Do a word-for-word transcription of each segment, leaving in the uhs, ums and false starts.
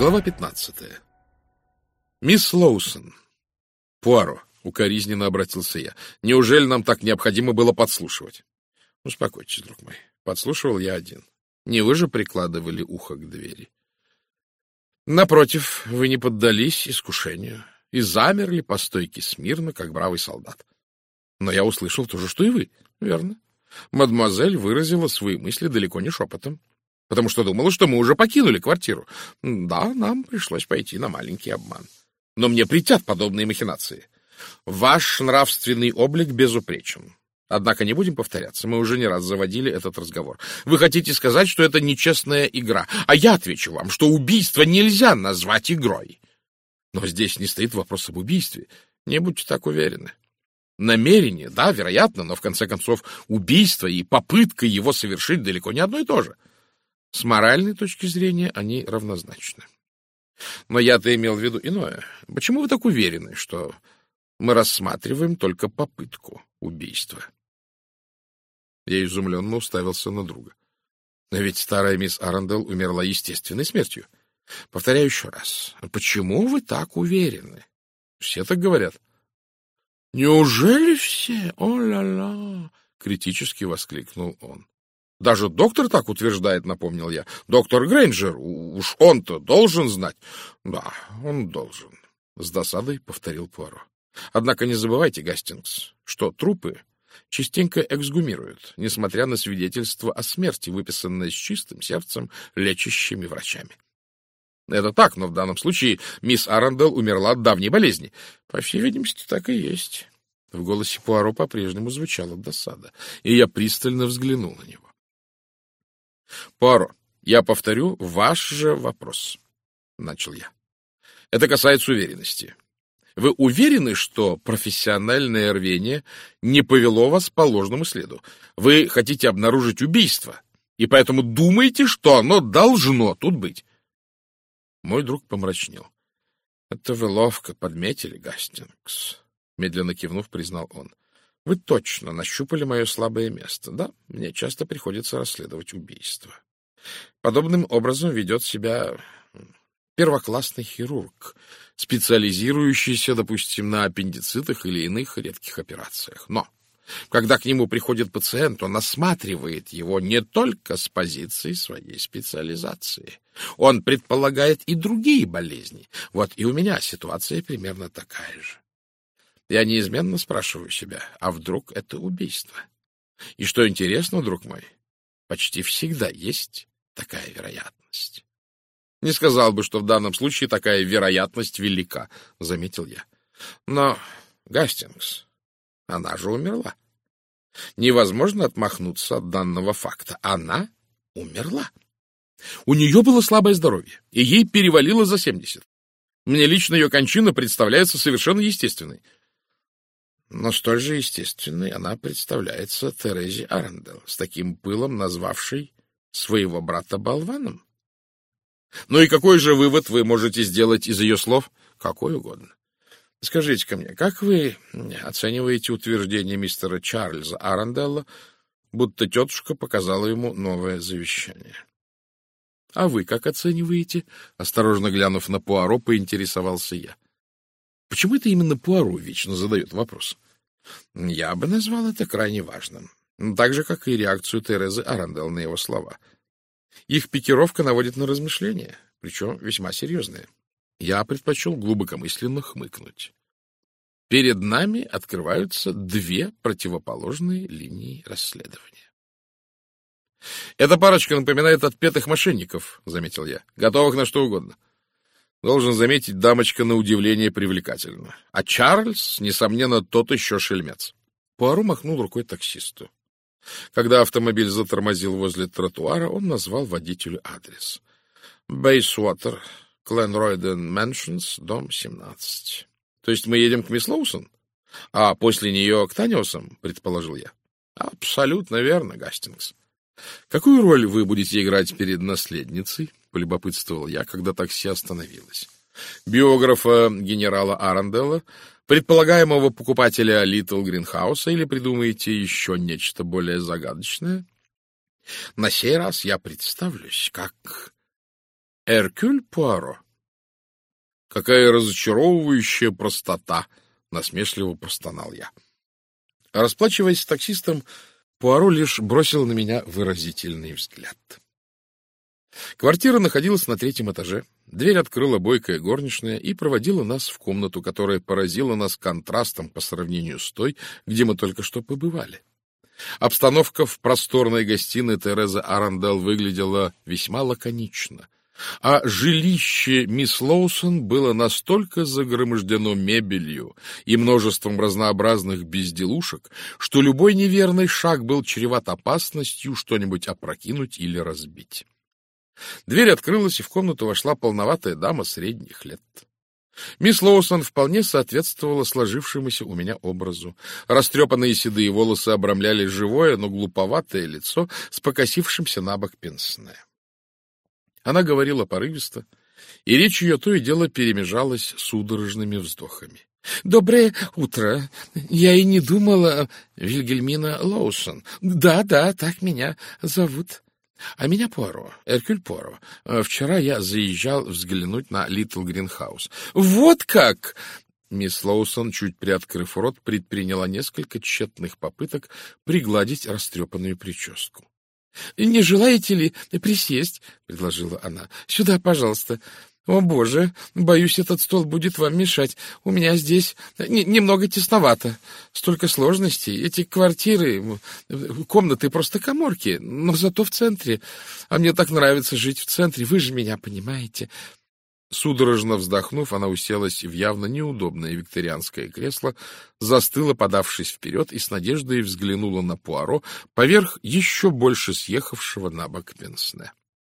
Глава пятнадцатая. Мисс Лоусон. Пуаро, укоризненно обратился я. Неужели нам так необходимо было подслушивать? Успокойтесь, друг мой. Подслушивал я один. Не вы же прикладывали ухо к двери. Напротив, вы не поддались искушению и замерли по стойке смирно, как бравый солдат. Но я услышал то же, что и вы. Верно. Мадемуазель выразила свои мысли далеко не шепотом, потому что думала, что мы уже покинули квартиру. Да, нам пришлось пойти на маленький обман. Но мне претят подобные махинации. Ваш нравственный облик безупречен. Однако не будем повторяться, мы уже не раз заводили этот разговор. Вы хотите сказать, что это нечестная игра, а я отвечу вам, что убийство нельзя назвать игрой. Но здесь не стоит вопрос об убийстве, не будьте так уверены. Намерение, да, вероятно, но в конце концов убийство и попытка его совершить далеко не одно и то же. С моральной точки зрения они равнозначны. Но я-то имел в виду иное. Почему вы так уверены, что мы рассматриваем только попытку убийства? Я изумленно уставился на друга. Но ведь старая мисс Арандел умерла естественной смертью. Повторяю еще раз. Почему вы так уверены? Все так говорят. Неужели все? О-ля-ля! Критически воскликнул он. Даже доктор так утверждает, напомнил я. Доктор Грейнджер, уж он-то должен знать. Да, он должен. С досадой повторил Пуаро. Однако не забывайте, Гастингс, что трупы частенько эксгумируют, несмотря на свидетельство о смерти, выписанное с чистым сердцем лечащими врачами. Это так, но в данном случае мисс Арандел умерла от давней болезни. По всей видимости, так и есть. В голосе Пуаро по-прежнему звучала досада, и я пристально взглянул на него. Пуаро, я повторю ваш же вопрос, — начал я. Это касается уверенности. Вы уверены, что профессиональное рвение не повело вас по ложному следу? Вы хотите обнаружить убийство, и поэтому думаете, что оно должно тут быть? Мой друг помрачнел. — Это вы ловко подметили, Гастингс, — медленно кивнув, признал он. — Вы точно нащупали мое слабое место. Да, мне часто приходится расследовать убийства. Подобным образом ведет себя первоклассный хирург, специализирующийся, допустим, на аппендицитах или иных редких операциях. Но когда к нему приходит пациент, он осматривает его не только с позиции своей специализации. Он предполагает и другие болезни. Вот и у меня ситуация примерно такая же. Я неизменно спрашиваю себя, а вдруг это убийство? И что интересно, друг мой, почти всегда есть такая вероятность. Не сказал бы, что в данном случае такая вероятность велика, заметил я. Но, Гастингс, она же умерла. Невозможно отмахнуться от данного факта. Она умерла. У нее было слабое здоровье, и ей перевалило за семьдесят. Мне лично ее кончина представляется совершенно естественной. Но столь же естественной она представляется Терезе Арандел, с таким пылом назвавшей своего брата болваном. Ну и какой же вывод вы можете сделать из ее слов? Какой угодно. Скажите-ка мне, как вы оцениваете утверждение мистера Чарльза Аранделла, будто тетушка показала ему новое завещание? А вы как оцениваете? Осторожно глянув на Пуаро, поинтересовался я. Почему это именно Пуаро вечно задает вопрос? Я бы назвал это крайне важным. Так же, как и реакцию Терезы Арандел на его слова. Их пикировка наводит на размышления, причем весьма серьезные. Я предпочел глубокомысленно хмыкнуть. Перед нами открываются две противоположные линии расследования. Эта парочка напоминает отпетых мошенников, заметил я, готовых на что угодно. Должен заметить, дамочка на удивление привлекательна. А Чарльз, несомненно, тот еще шельмец. Пуаро махнул рукой таксисту. Когда автомобиль затормозил возле тротуара, он назвал водителю адрес. Бейсуотер, Кленройден Мэншнс, дом семнадцать. То есть мы едем к мисс Лоусон? А после нее к Таниусам, предположил я. Абсолютно верно, Гастингс. Какую роль вы будете играть перед наследницей? Полюбопытствовал я, когда такси остановилось. Биографа генерала Аранделла, предполагаемого покупателя Литл Гринхауса, или придумаете еще нечто более загадочное? На сей раз я представлюсь как Эркюль Пуаро, Какая разочаровывающая простота! — насмешливо простонал я. Расплачиваясь с таксистом, Пуаро лишь бросил на меня выразительный взгляд. Квартира находилась на третьем этаже. Дверь открыла бойкая горничная и проводила нас в комнату, которая поразила нас контрастом по сравнению с той, где мы только что побывали. Обстановка в просторной гостиной Терезы Арандел выглядела весьма лаконично, а жилище мисс Лоусон было настолько загромождено мебелью и множеством разнообразных безделушек, что любой неверный шаг был чреват опасностью что-нибудь опрокинуть или разбить. Дверь открылась, и в комнату вошла полноватая дама средних лет. Мисс Лоусон вполне соответствовала сложившемуся у меня образу. Растрепанные седые волосы обрамляли живое, но глуповатое лицо с покосившимся на бок пенсне. Она говорила порывисто, и речь ее то и дело перемежалась судорожными вздохами. — Доброе утро. Я и не думала... Вильгельмина Лоусон. Да, да, так меня зовут. А меня Пуаро, Эркюль Пуаро. Вчера я заезжал взглянуть на Литл Гринхаус. Вот как! Мисс Лоусон, чуть приоткрыв рот, предприняла несколько тщетных попыток пригладить растрепанную прическу. — Не желаете ли присесть? — предложила она. — Сюда, пожалуйста. О, боже, боюсь, этот стол будет вам мешать. У меня здесь немного тесновато. Столько сложностей. Эти квартиры, комнаты просто каморки, но зато в центре. А мне так нравится жить в центре, вы же меня понимаете. Судорожно вздохнув, она уселась в явно неудобное викторианское кресло, застыла, подавшись вперед, и с надеждой взглянула на Пуаро поверх еще больше съехавшего на бок пенсне.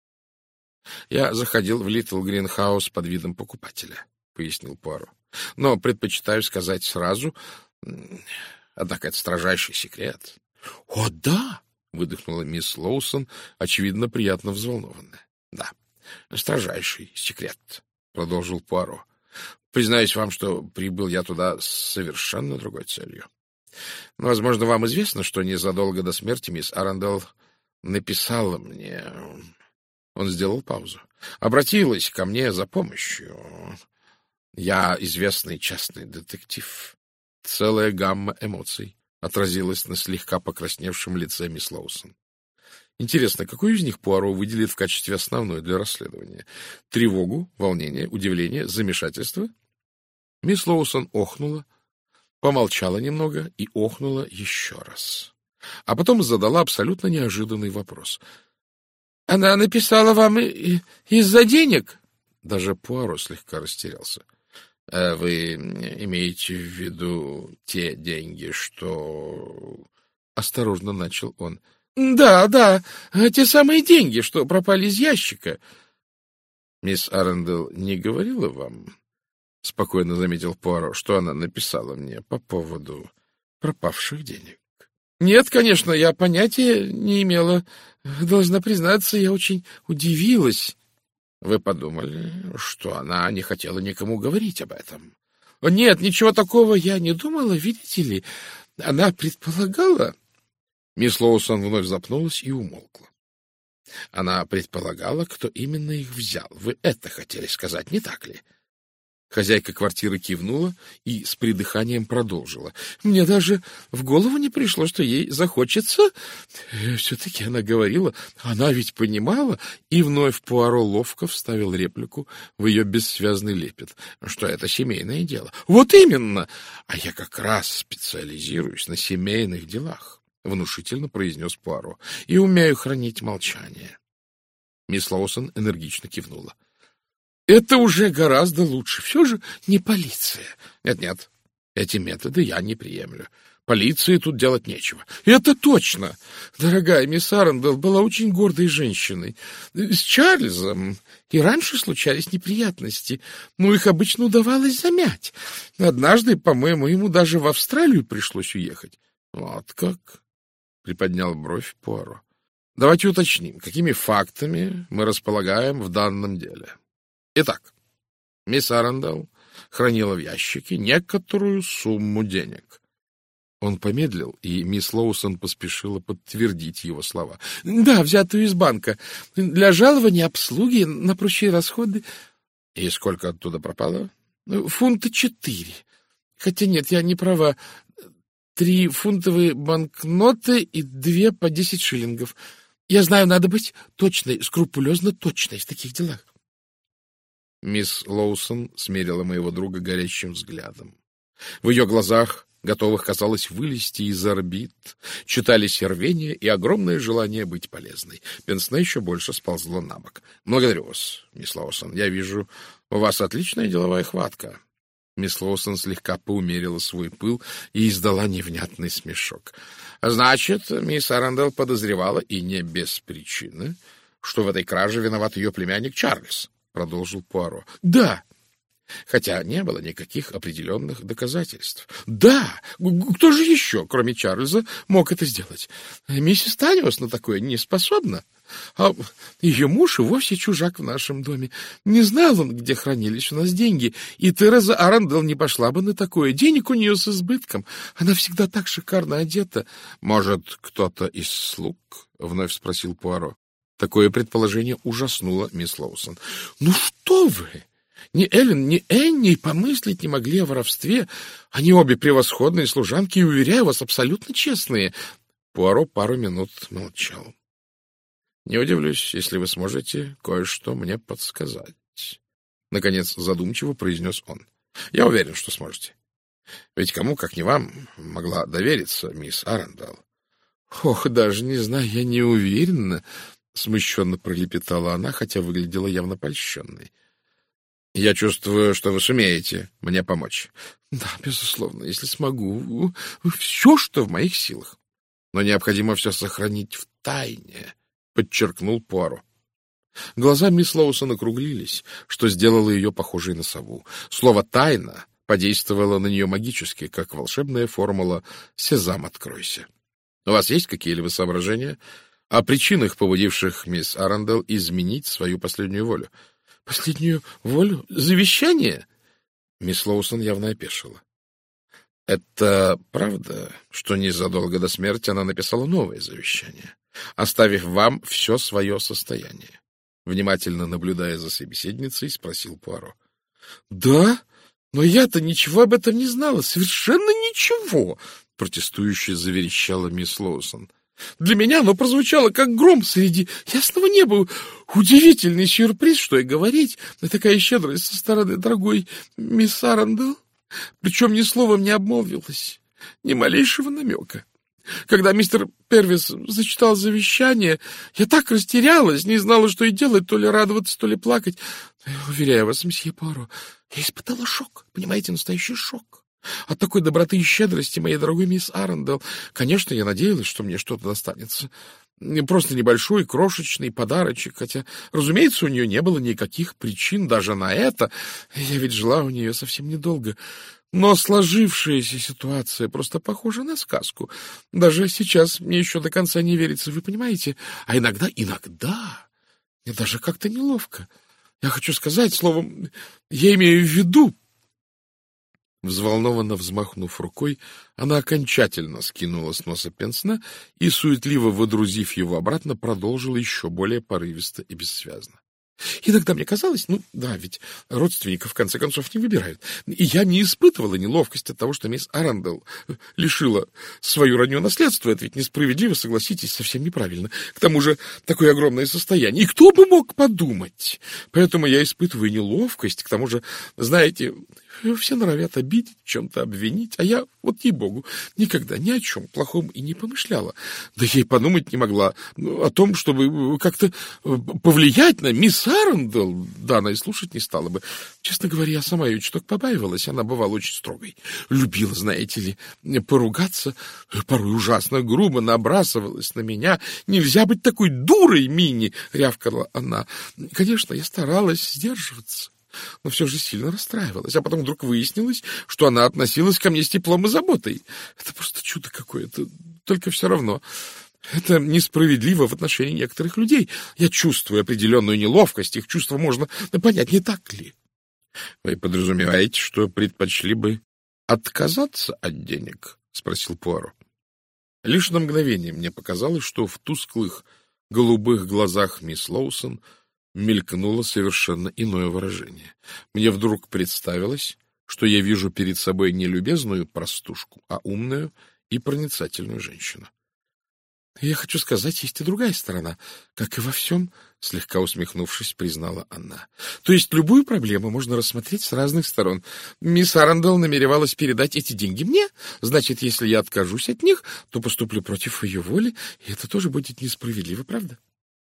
— Я заходил в Литл Гринхаус под видом покупателя, — пояснил Пуаро. — Но предпочитаю сказать сразу, однако это строжайший секрет. — О, да! — выдохнула мисс Лоусон, очевидно, приятно взволнованная. — Да, строжайший секрет, — продолжил Пуаро. — Признаюсь вам, что прибыл я туда с совершенно другой целью. Возможно, вам известно, что незадолго до смерти мисс Арандел написала мне... Он сделал паузу. Обратилась ко мне за помощью. Я известный частный детектив. Целая гамма эмоций отразилась на слегка покрасневшем лице мисс Лоусон. Интересно, какую из них Пуаро выделит в качестве основной для расследования? Тревогу, волнение, удивление, замешательство? Мисс Лоусон охнула, помолчала немного и охнула еще раз. А потом задала абсолютно неожиданный вопрос. — Она написала вам из-за денег? Даже Пуаро слегка растерялся. — Вы имеете в виду те деньги, что... — осторожно начал он. — Да, да, те самые деньги, что пропали из ящика. — Мисс Арандел не говорила вам, — спокойно заметил Пуаро, — что она написала мне по поводу пропавших денег? — Нет, конечно, я понятия не имела. Должна признаться, я очень удивилась. — Вы подумали, что она не хотела никому говорить об этом? — Нет, ничего такого я не думала, видите ли. Она предполагала... Мисс Лоусон вновь запнулась и умолкла. Она предполагала, кто именно их взял. Вы это хотели сказать, не так ли? Хозяйка квартиры кивнула и с придыханием продолжила. Мне даже в голову не пришло, что ей захочется. Все-таки она говорила, она ведь понимала, и вновь Пуаро ловко вставил реплику в ее бессвязный лепет, что это семейное дело. Вот именно! А я как раз специализируюсь на семейных делах, внушительно произнес Пуаро, и умею хранить молчание. Мисс Лоусон энергично кивнула. Это уже гораздо лучше. Все же не полиция. Нет-нет, эти методы я не приемлю. Полиции тут делать нечего. Это точно. Дорогая мисс Арандел была очень гордой женщиной. С Чарльзом и раньше случались неприятности, но их обычно удавалось замять. Однажды, по-моему, ему даже в Австралию пришлось уехать. Вот как? Приподнял бровь Пуаро. Давайте уточним, какими фактами мы располагаем в данном деле. Итак, мисс Арандел хранила в ящике некоторую сумму денег. Он помедлил, и мисс Лоусон поспешила подтвердить его слова. — Да, взятую из банка. Для жалования, обслуги, на прочие расходы. И сколько оттуда пропало? — Фунта четыре. Хотя нет, я не права. Три фунтовые банкноты и две по десять шиллингов. Я знаю, надо быть точной, скрупулезно точной в таких делах. Мисс Лоусон смерила моего друга горящим взглядом. В ее глазах, готовых, казалось, вылезти из орбит, читались рвение и огромное желание быть полезной. Пенсне еще больше сползло на бок. — Благодарю вас, мисс Лоусон. Я вижу, у вас отличная деловая хватка. Мисс Лоусон слегка поумерила свой пыл и издала невнятный смешок. — Значит, мисс Арандел подозревала, и не без причины, что в этой краже виноват ее племянник Чарльз, — продолжил Пуаро. — Да. Хотя не было никаких определенных доказательств. — Да! Кто же еще, кроме Чарльза, мог это сделать? Миссис Таниус на такое не способна. А ее муж и вовсе чужак в нашем доме. Не знал он, где хранились у нас деньги, и Тереза Арандел не пошла бы на такое. Денег у нее с избытком. Она всегда так шикарно одета. — Может, кто-то из слуг? — вновь спросил Пуаро. Такое предположение ужаснуло мисс Лоусон. — Ну что вы! Ни Эллен, ни Энни помыслить не могли о воровстве. Они обе превосходные служанки и, уверяю вас, абсолютно честные. Пуаро пару минут молчал. — Не удивлюсь, если вы сможете кое-что мне подсказать. Наконец задумчиво произнес он. — Я уверен, что сможете. Ведь кому, как не вам, могла довериться мисс Арандел? — Ох, даже не знаю, я не уверена, — смущенно пролепетала она, хотя выглядела явно польщенной. — Я чувствую, что вы сумеете мне помочь. — Да, безусловно, если смогу. Все, что в моих силах. Но необходимо все сохранить в тайне, — подчеркнул Пуаро. Глаза мисс Лоусон округлились, что сделало ее похожей на сову. Слово «тайна» подействовало на нее магически, как волшебная формула «Сезам, откройся». У вас есть какие-либо соображения о причинах, побудивших мисс Арандел изменить свою последнюю волю? — Последнюю волю? Завещание? Мисс Лоусон явно опешила. — Это правда, что незадолго до смерти она написала новое завещание, оставив вам все свое состояние? Внимательно наблюдая за собеседницей, спросил Пуаро. — Да, но я-то ничего об этом не знала, совершенно ничего, — протестующе заверещала мисс Лоусон. — Для меня оно прозвучало, как гром среди ясного неба. Удивительный сюрприз, что и говорить. Такая щедрость со стороны дорогой мисс Арандел. Причем ни словом не обмолвилась, ни малейшего намека. Когда мистер Первис зачитал завещание, я так растерялась, не знала, что и делать, то ли радоваться, то ли плакать. Уверяю вас, месье Пуаро, я испытала шок, понимаете, настоящий шок. От такой доброты и щедрости моей дорогой мисс Арандел. Конечно, я надеялась, что мне что-то достанется. Просто небольшой, крошечный подарочек, хотя, разумеется, у нее не было никаких причин даже на это. Я ведь жила у нее совсем недолго. Но сложившаяся ситуация просто похожа на сказку. Даже сейчас мне еще до конца не верится, вы понимаете? А иногда, иногда мне даже как-то неловко. Я хочу сказать, словом, я имею в виду... Взволнованно взмахнув рукой, она окончательно скинула с носа пенсне и, суетливо водрузив его обратно, продолжила еще более порывисто и бессвязно. Иногда мне казалось, ну да, ведь родственников в конце концов не выбирают. И я не испытывала неловкости от того, что мисс Арандел лишила свое родное наследство. Это ведь несправедливо, согласитесь, совсем неправильно. К тому же такое огромное состояние. И кто бы мог подумать? Поэтому я испытываю неловкость. К тому же, знаете, все норовят обидеть, в чем-то обвинить. А я, вот ей-богу, никогда ни о чем плохом и не помышляла. Да я и подумать не могла о том, чтобы как-то повлиять на мисс Арандел. Да, она и слушать не стала бы. Честно говоря, я сама ее чуток побаивалась. Она бывала очень строгой. Любила, знаете ли, поругаться. Порой ужасно грубо набрасывалась на меня. Нельзя быть такой дурой, Минни, рявкала она. Конечно, я старалась сдерживаться, но все же сильно расстраивалась. А потом вдруг выяснилось, что она относилась ко мне с теплом и заботой. Это просто чудо какое-то. Только все равно... Это несправедливо в отношении некоторых людей. Я чувствую определенную неловкость. Их чувства можно понять, не так ли? Вы подразумеваете, что предпочли бы отказаться от денег? — спросил Пуаро. Лишь на мгновение мне показалось, что в тусклых голубых глазах мисс Лоусон мелькнуло совершенно иное выражение. Мне вдруг представилось, что я вижу перед собой не любезную простушку, а умную и проницательную женщину. — Я хочу сказать, есть и другая сторона, как и во всем, — слегка усмехнувшись, признала она. — То есть любую проблему можно рассмотреть с разных сторон. Мисс Арандел намеревалась передать эти деньги мне, значит, если я откажусь от них, то поступлю против ее воли, и это тоже будет несправедливо, правда?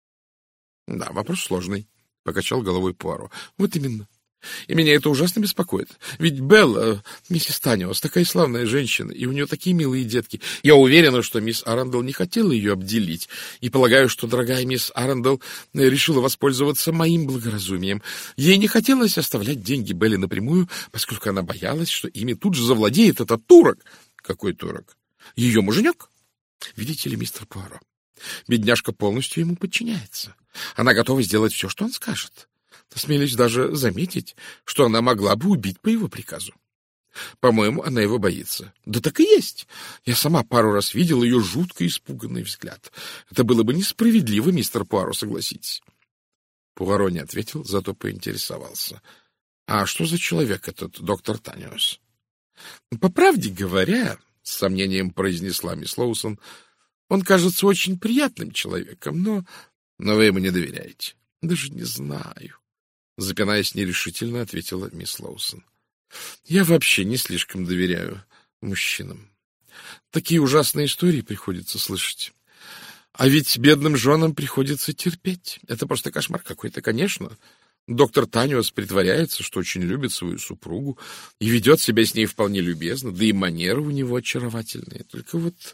— Да, вопрос сложный, — покачал головой Пуаро. — Вот именно. И меня это ужасно беспокоит. Ведь Белла, миссис Таниос, такая славная женщина, и у нее такие милые детки. Я уверена, что мисс Арандел не хотела ее обделить, и полагаю, что дорогая мисс Арандел решила воспользоваться моим благоразумием. Ей не хотелось оставлять деньги Белле напрямую, поскольку она боялась, что ими тут же завладеет этот турок. Какой турок? Ее муженек? Видите ли, мистер Пуаро, бедняжка полностью ему подчиняется. Она готова сделать все, что он скажет. Смелюсь даже заметить, что она могла бы убить по его приказу. По-моему, она его боится. Да так и есть. Я сама пару раз видел ее жутко испуганный взгляд. Это было бы несправедливо, мистер Пуаро, согласитесь. Пуаро не ответил, зато поинтересовался. А что за человек этот доктор Таниос? По правде говоря, с сомнением произнесла мисс Лоусон, он кажется очень приятным человеком, но... Но вы ему не доверяете. Даже не знаю. Запинаясь нерешительно, ответила мисс Лоусон. Я вообще не слишком доверяю мужчинам. Такие ужасные истории приходится слышать. А ведь бедным женам приходится терпеть. Это просто кошмар какой-то, конечно. Доктор Таниос притворяется, что очень любит свою супругу и ведет себя с ней вполне любезно, да и манеры у него очаровательные. Только вот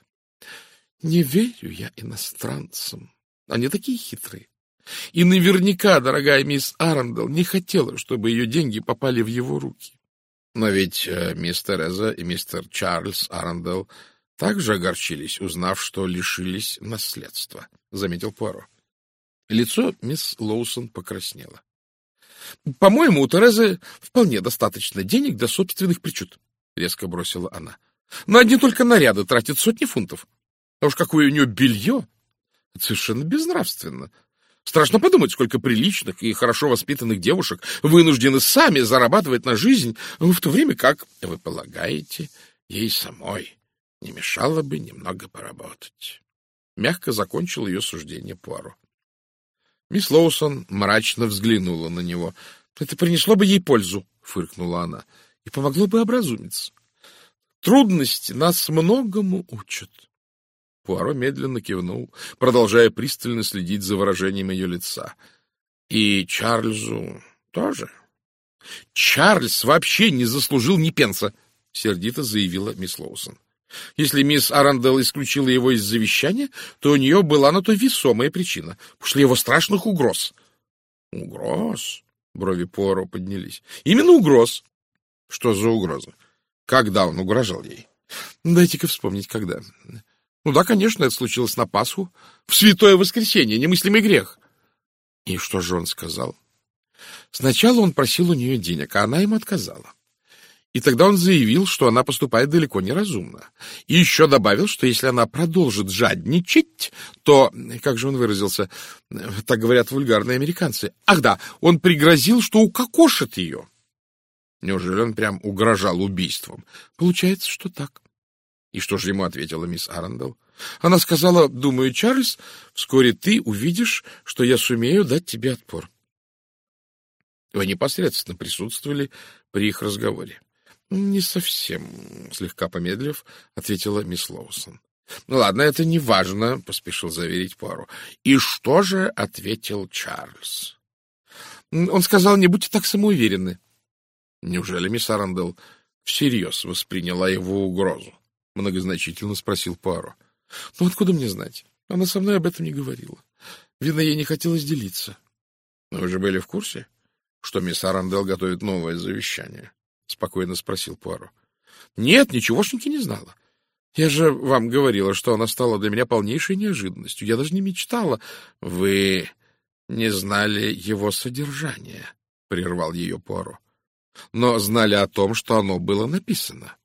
не верю я иностранцам. Они такие хитрые. И наверняка, дорогая мисс Арандел, не хотела, чтобы ее деньги попали в его руки. Но ведь э, мисс Тереза и мистер Чарльз Арандел также огорчились, узнав, что лишились наследства, — заметил Пуаро. Лицо мисс Лоусон покраснело. — По-моему, у Терезы вполне достаточно денег для собственных причуд, — резко бросила она. — На одни только наряды тратит сотни фунтов. А уж какое у нее белье! Это совершенно безнравственно. Страшно подумать, сколько приличных и хорошо воспитанных девушек вынуждены сами зарабатывать на жизнь, в то время как, вы полагаете, ей самой не мешало бы немного поработать. Мягко закончил ее суждение Пуаро. Мисс Лоусон мрачно взглянула на него. — Это принесло бы ей пользу, — фыркнула она, — и помогло бы образумиться. Трудности нас многому учат. Пуаро медленно кивнул, продолжая пристально следить за выражением ее лица. — И Чарльзу тоже? — Чарльз вообще не заслужил ни пенса, — сердито заявила мисс Лоусон. Если мисс Арандел исключила его из завещания, то у нее была на то весомая причина — после его страшных угроз. — Угроз? — брови Пуаро поднялись. — Именно угроз. — Что за угрозы? Когда он угрожал ей? — Дайте-ка вспомнить, когда... Ну да, конечно, это случилось на Пасху. В Святое Воскресенье, немыслимый грех. И что же он сказал? Сначала он просил у нее денег, а она ему отказала. И тогда он заявил, что она поступает далеко неразумно. И еще добавил, что если она продолжит жадничать, то, как же он выразился, так говорят вульгарные американцы. Ах да, он пригрозил, что укокошит ее. Неужели он прям угрожал убийством? Получается, что так. И что же ему ответила мисс Арандел? Она сказала: думаю, Чарльз, вскоре ты увидишь, что я сумею дать тебе отпор. Вы непосредственно присутствовали при их разговоре. Не совсем, слегка помедлив, ответила мисс Лоусон. Ну ладно, это не важно, поспешил заверить Пуаро. И что же ответил Чарльз? Он сказал: не будьте так самоуверенны. Неужели мисс Арандел всерьез восприняла его угрозу? Многозначительно спросил Пуаро. — Ну, откуда мне знать? Она со мной об этом не говорила. Видно, ей не хотелось делиться. — Вы же были в курсе, что мисс Арандел готовит новое завещание? — спокойно спросил Пуаро. — Нет, ничегошеньки не знала. Я же вам говорила, что она стала для меня полнейшей неожиданностью. Я даже не мечтала. — Вы не знали его содержания, — прервал ее Пуаро, — но знали о том, что оно было написано.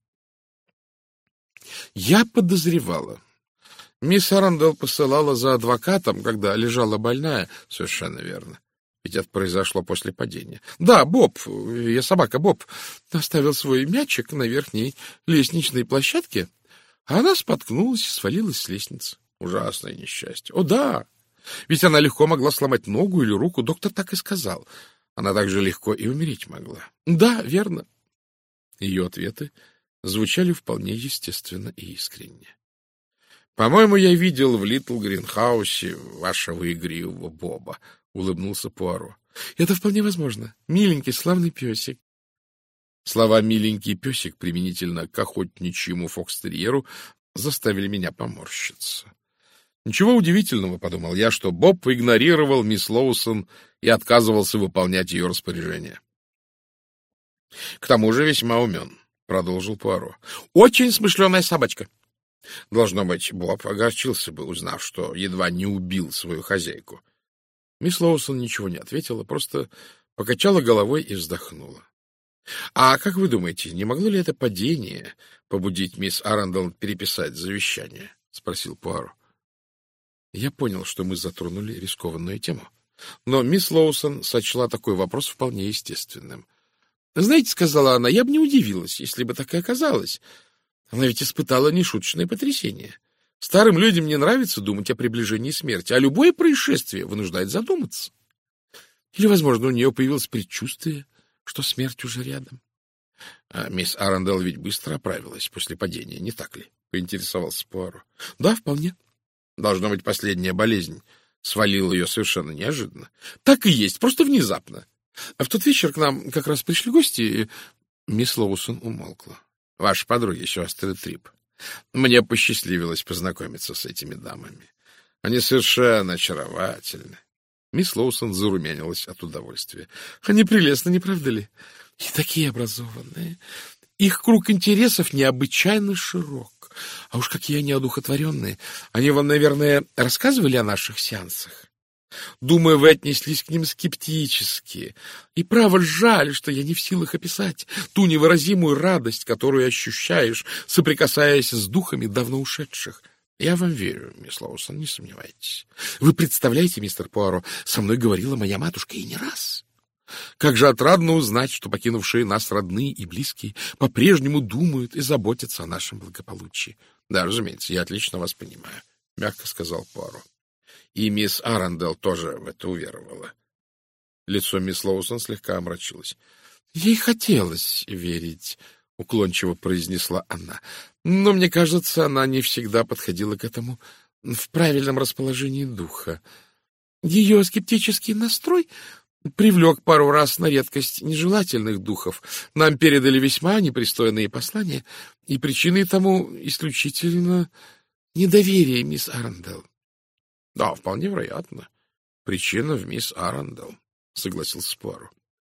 Я подозревала. Мисс Арандел посылала за адвокатом, когда лежала больная. Совершенно верно. Ведь это произошло после падения. Да, Боб, я собака Боб, оставил свой мячик на верхней лестничной площадке, а она споткнулась и свалилась с лестницы. Ужасное несчастье. О, да! Ведь она легко могла сломать ногу или руку, доктор так и сказал. Она также легко и умереть могла. Да, верно. Ее ответы звучали вполне естественно и искренне. «По-моему, я видел в Литл Гринхаусе вашего игривого Боба», — улыбнулся Пуаро. «Это вполне возможно. Миленький, славный песик». Слова «миленький песик» применительно к охотничьему фокстерьеру заставили меня поморщиться. Ничего удивительного, — подумал я, — что Боб игнорировал мисс Лоусон и отказывался выполнять ее распоряжения. — К тому же весьма умен, — продолжил Пуаро. — Очень смышленая собачка. Должно быть, Боб огорчился бы, узнав, что едва не убил свою хозяйку. Мисс Лоусон ничего не ответила, просто покачала головой и вздохнула. — А как вы думаете, не могло ли это падение побудить мисс Арандел переписать завещание? — спросил Пуаро. Я понял, что мы затронули рискованную тему. Но мисс Лоусон сочла такой вопрос вполне естественным. — Знаете, — сказала она, — я бы не удивилась, если бы так и оказалось. Она ведь испытала нешуточное потрясение. Старым людям не нравится думать о приближении смерти, а любое происшествие вынуждает задуматься. Или, возможно, у нее появилось предчувствие, что смерть уже рядом. — А мисс Арандел ведь быстро оправилась после падения, не так ли? — поинтересовался Пуаро. — Да, вполне. Должно быть, последняя болезнь свалила ее совершенно неожиданно. — Так и есть, просто внезапно. А в тот вечер к нам как раз пришли гости, и... Мисс Лоусон умолкла. — Ваши подруги, сестры Трип. Мне посчастливилось познакомиться с этими дамами. Они совершенно очаровательны. Мисс Лоусон зарумянилась от удовольствия. — Они прелестны, не правда ли? И такие образованные. Их круг интересов необычайно широк. А уж какие они одухотворенные. Они вам, наверное, рассказывали о наших сеансах? Думаю, вы отнеслись к ним скептически. И право жаль, что я не в силах описать ту невыразимую радость, которую ощущаешь, соприкасаясь с духами давно ушедших. Я вам верю, мисс Лоусон, не сомневайтесь. Вы представляете, мистер Пуаро, со мной говорила моя матушка и не раз. Как же отрадно узнать, что покинувшие нас родные и близкие по-прежнему думают и заботятся о нашем благополучии. — Да, разумеется, я отлично вас понимаю, — мягко сказал Пуаро. И мисс Арандел тоже в это уверовала. Лицо мисс Лоусон слегка омрачилось. — Ей хотелось верить, — уклончиво произнесла она. — Но, мне кажется, она не всегда подходила к этому в правильном расположении духа. Ее скептический настрой привлек пару раз на редкость нежелательных духов. Нам передали весьма непристойные послания, и причиной тому исключительно недоверие мисс Арандел. — Да, вполне вероятно. Причина в мисс Арандел, — согласился Пуаро.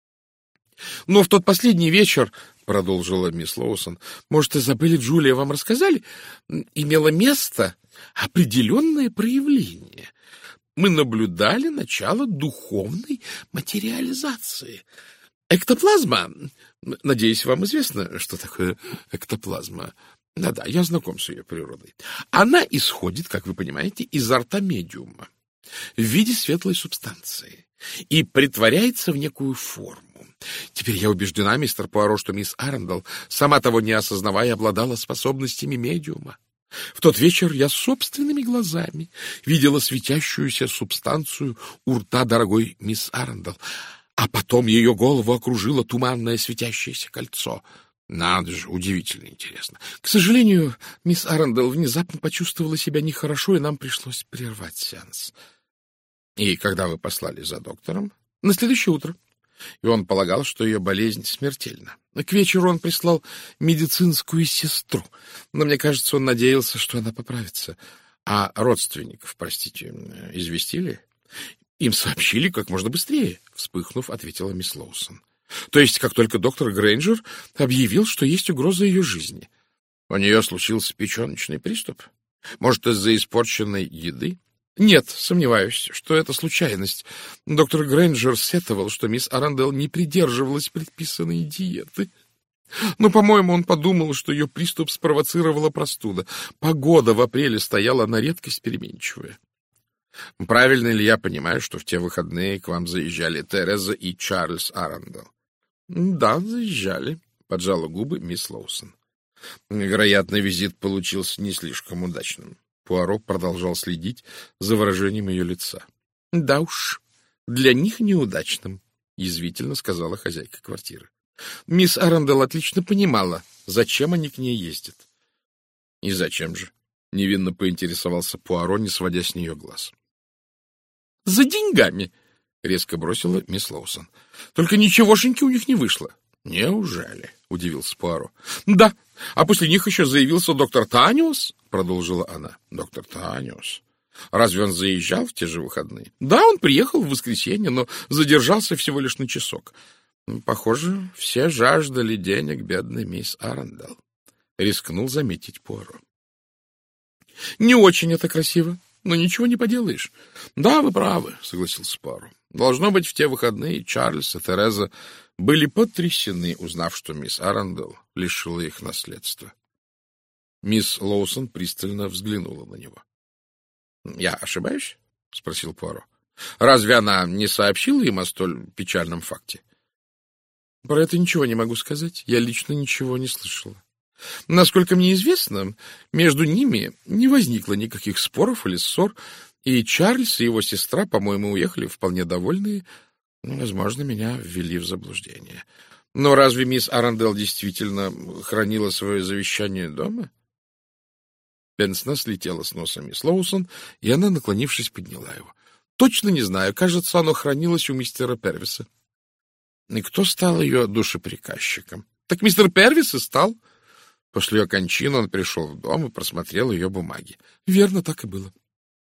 — Но в тот последний вечер, — продолжила мисс Лоусон, — может, Изабель и Джулия вам рассказали, имело место определенное проявление. Мы наблюдали начало духовной материализации. Эктоплазма, надеюсь, вам известно, что такое эктоплазма. Да-да, я знаком с ее природой. Она исходит, как вы понимаете, изо рта медиума в виде светлой субстанции и притворяется в некую форму. Теперь я убеждена, мистер Пуаро, что мисс Арандел, сама того не осознавая, обладала способностями медиума. В тот вечер я собственными глазами видела светящуюся субстанцию у рта дорогой мисс Арандел, а потом ее голову окружило туманное светящееся кольцо. Надо же, удивительно интересно. К сожалению, мисс Арандел внезапно почувствовала себя нехорошо, и нам пришлось прервать сеанс. И когда вы послали за доктором? На следующее утро. И он полагал, что ее болезнь смертельна. К вечеру он прислал медицинскую сестру, но мне кажется, он надеялся, что она поправится. А родственников, простите, известили? Им сообщили как можно быстрее, вспыхнув, ответила мисс Лоусон. То есть, как только доктор Грейнджер объявил, что есть угроза ее жизни. У нее случился печеночный приступ? Может, из-за испорченной еды? Нет, сомневаюсь, что это случайность. Доктор Грейнджер сетовал, что мисс Арандел не придерживалась предписанной диеты. Но, по-моему, он подумал, что ее приступ спровоцировала простуда. Погода в апреле стояла на редкость переменчивая. Правильно ли я понимаю, что в те выходные к вам заезжали Тереза и Чарльз Арандел? — Да, заезжали, — поджала губы мисс Лоусон. Вероятно, визит получился не слишком удачным. Пуаро продолжал следить за выражением ее лица. — Да уж, для них неудачным, — язвительно сказала хозяйка квартиры. Мисс Арандел отлично понимала, зачем они к ней ездят. — И зачем же? — невинно поинтересовался Пуаро, не сводя с нее глаз. — За деньгами, — резко бросила мисс Лоусон. — Только ничегошеньки у них не вышло. — Неужели? — удивился Пуаро. — Да, а после них еще заявился доктор Таниус, — продолжила она. — Доктор Таниус? Разве он заезжал в те же выходные? — Да, он приехал в воскресенье, но задержался всего лишь на часок. Похоже, все жаждали денег бедной мисс Арандел, — рискнул заметить Пуаро. — Не очень это красиво, но ничего не поделаешь. — Да, вы правы, — согласился Пуаро. Должно быть, в те выходные Чарльз и Тереза были потрясены, узнав, что мисс Арандел лишила их наследства. Мисс Лоусон пристально взглянула на него. — Я ошибаюсь? — спросил Пуаро. — Разве она не сообщила им о столь печальном факте? — Про это ничего не могу сказать. Я лично ничего не слышала. Насколько мне известно, между ними не возникло никаких споров или ссор, и Чарльз и его сестра, по-моему, уехали вполне довольные. Возможно, меня ввели в заблуждение. Но разве мисс Арандел действительно хранила свое завещание дома? Пенсне слетела с носа мисс Лоусон, и она, наклонившись, подняла его. — Точно не знаю. Кажется, оно хранилось у мистера Первиса. — И кто стал ее душеприказчиком? — Так мистер Первис и стал. После ее кончины он пришел в дом и просмотрел ее бумаги. — Верно, так и было.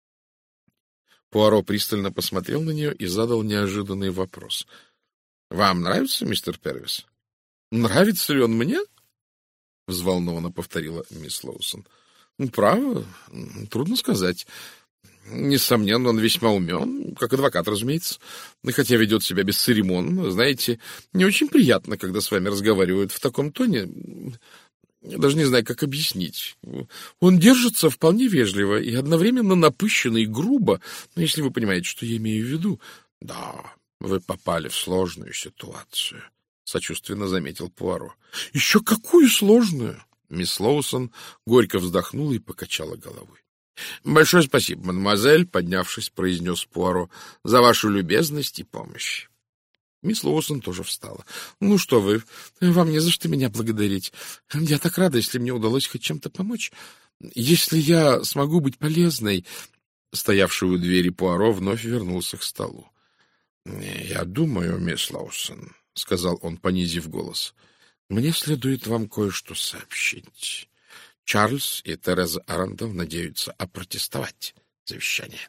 Пуаро пристально посмотрел на нее и задал неожиданный вопрос. — Вам нравится мистер Первис? — Нравится ли он мне? — взволнованно повторила мисс Лоусон. — Право, трудно сказать. Несомненно, он весьма умен, как адвокат, разумеется, хотя ведет себя бесцеремонно. Знаете, не очень приятно, когда с вами разговаривают в таком тоне. Я даже не знаю, как объяснить. Он держится вполне вежливо и одновременно напыщенно и грубо, но если вы понимаете, что я имею в виду. — Да, вы попали в сложную ситуацию, — сочувственно заметил Пуаро. — Еще какую сложную? Мисс Лоусон горько вздохнула и покачала головой. — Большое спасибо, мадемуазель, — поднявшись, произнес Пуаро, — за вашу любезность и помощь. Мисс Лоусон тоже встала. — Ну что вы, вам не за что меня благодарить. Я так рада, если мне удалось хоть чем-то помочь. Если я смогу быть полезной... Стоявший у двери Пуаро вновь вернулся к столу. — Я думаю, мисс Лоусон, — сказал он, понизив голос, — мне следует вам кое-что сообщить. Чарльз и Тереза Арандел надеются опротестовать завещание.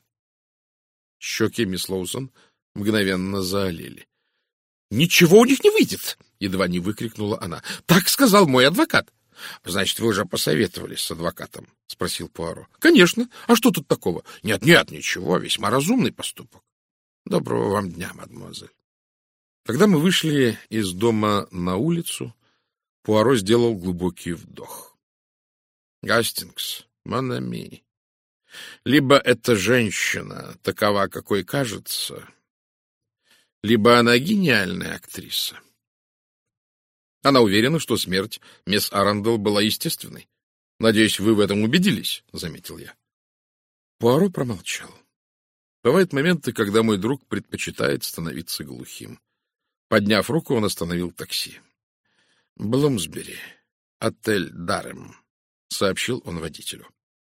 Щеки мисс Лоусон мгновенно заолели. — Ничего у них не выйдет! — едва не выкрикнула она. — Так сказал мой адвокат. — Значит, вы уже посоветовались с адвокатом? — спросил Пуаро. — Конечно. А что тут такого? Нет, нет, ничего. Весьма разумный поступок. Доброго вам дня, мадемуазель. Когда мы вышли из дома на улицу, Пуаро сделал глубокий вдох. — Гастингс, мон ами, либо эта женщина такова, какой кажется, либо она гениальная актриса. Она уверена, что смерть мисс Арандел была естественной. Надеюсь, вы в этом убедились, — заметил я. Пуаро промолчал. Бывают моменты, когда мой друг предпочитает становиться глухим. Подняв руку, он остановил такси. — Блумсбери, отель Дарем, — сообщил он водителю.